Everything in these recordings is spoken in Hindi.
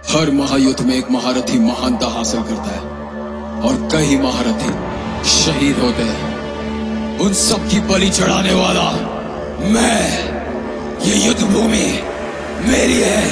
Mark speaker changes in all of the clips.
Speaker 1: हर महायुद्ध में एक महारथी महानता हासिल करता है और कई महारथी शहीद होते हैं। उन सब की बलि चढ़ाने वाला मैं। ये युद्ध भूमि मेरी है,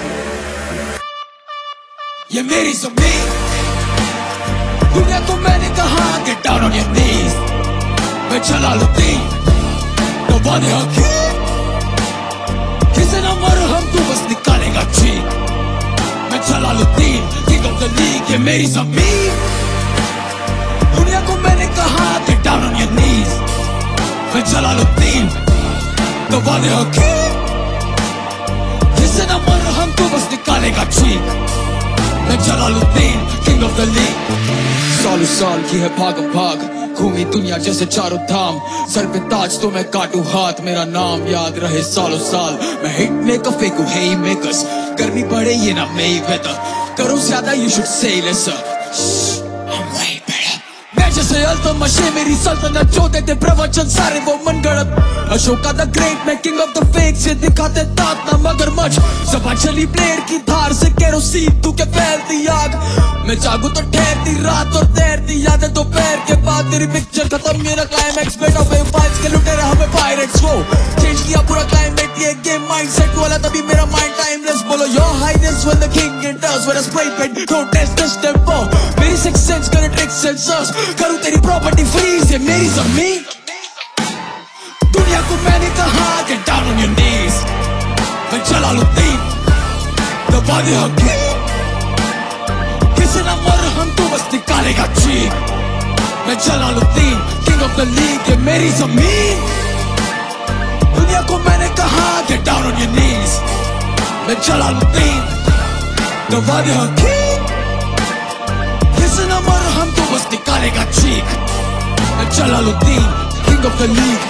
Speaker 1: ये मेरी जमीन। दुनिया को मैंने कहा get down on your knees। मैं जलालुद्दीन दबाने हकीम, किसे ना मरहम तू बस निकालेगा चीख। मैं Jalaluddin king of the league, ये मेरी जमीन। दुनिया को मैंने कहा get down on your knees। मैं जलालुद्दीन दबाने हकीम, किसे ना मरहम तू बस निकालेगा चीख। मैं Jalaluddin king of the league. सालों साल की है भागम भाग, घूमी दुनिया जैसे चारों धाम। सर पे ताज तो मैं काटू हाथ, मेरा नाम याद रहे सालों साल। मैं हिट मेकर फेंकू हे मेकर्स, गर्मी बढ़े ये ना मेरी वेदर। करो ज्यादा you should say lesser, I'm way better। मैं जैसे अल्तमशे मेरी सल्तनत जो देते प्रवचन सारे वो मनगढ़ंत। अशोका द ग्रेट मैं किंग ऑफ द फेक से दिखाते तात ना मगरमच्छ। जबान चली प्लेयर की धार से केरोसिन तू क्या फैलती आग। मैं जागू तो ठहरती रात और तैरती यादें दोपहर के बाद। तेरी पिक्चर खत्म मेरा क्लाइमैक्स बेटा वेम्पायर्स के लुटेरे हमें पायरेट्स। वो चेंज किया पूरा क्लाइमेट, ये गेम माइंडसेट वाला तभी मेरा माइंड टाइमलेस। बोलो your highness when the king enters with a spray paint, don't taste this tempo. मेरी सिक्स सेंस करे ट्रिक सेंसर्स, करूं तेरी प्रॉपर्टी फ्रीज, ये मेरी जमीन। दुनिया को मैंने कहा get down on your knees। मैं जलालुद्दीन दबा दे हकीम, किसे ना मरहम तू बस निकालेगा चीख। मैं Jalaluddin king of the league, ये मेरी जमीन। दुनिया को मैंने कहा get down on your knees। मैं जलालुद्दीन दबा दे हकीम, किसे ना मरहम तू बस निकालेगा चीख। मैं Jalaluddin king of the league,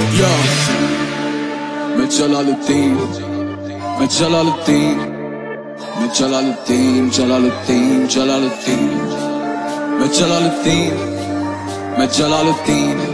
Speaker 1: मैं जलालुद्दीन, मैं जलालुद्दीन, मैं जलालुद्दीन, जलालुद्दीन, जलालुद्दीन, मैं जलालुद्दीन, मैं जलालुद्दीन।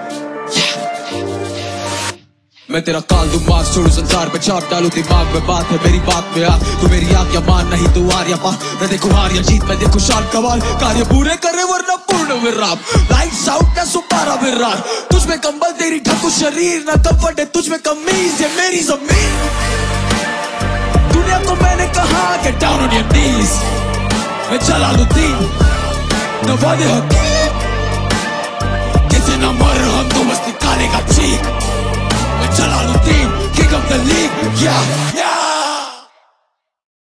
Speaker 1: मैं तेरा काल दूं मार्क्स, छोड़ू संसार पे छाप डालू दिमाग में। बात है मेरी बात में आ, तू मेरी आज्ञा मान नहीं तू आर्या पा। मैं देखो हार या जीत, मैं देखो शान कमाल। कार्य पूरे करे वरना पूर्ण विराम, लाइट्स आउट ना सुपारा विरार। तुझ में कंबल तेरी ढकू शरीर, ना कंफर्ट है तुझ में कमीज, ये मेरी जमीन। दुनिया को मैंने कहा get down on your knees। मैं जलालुद्दीन दबा दे हकीम, किसे ना मरहम तू बस निकालेगा चीख। मैं Jalaluddin king of the league, yeah, yeah।